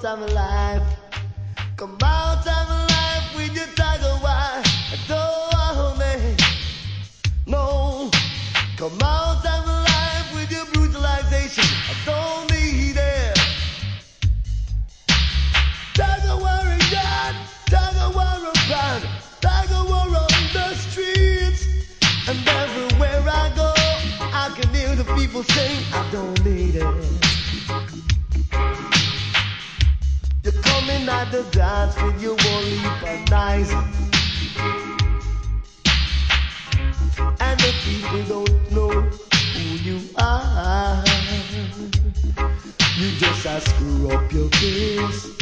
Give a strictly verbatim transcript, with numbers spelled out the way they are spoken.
out of my life. Come out of my life with your tiger wife. Don't want me. No. Come out of my life with your brutalization. I don't need it. Tiger war a gun. Tiger war a gun. Tiger war on the streets. And everywhere I go, I can hear the people saying, I don't need it. You're coming at the dance with your one leap and nice. And the people don't know who you are. You just a screw up your face.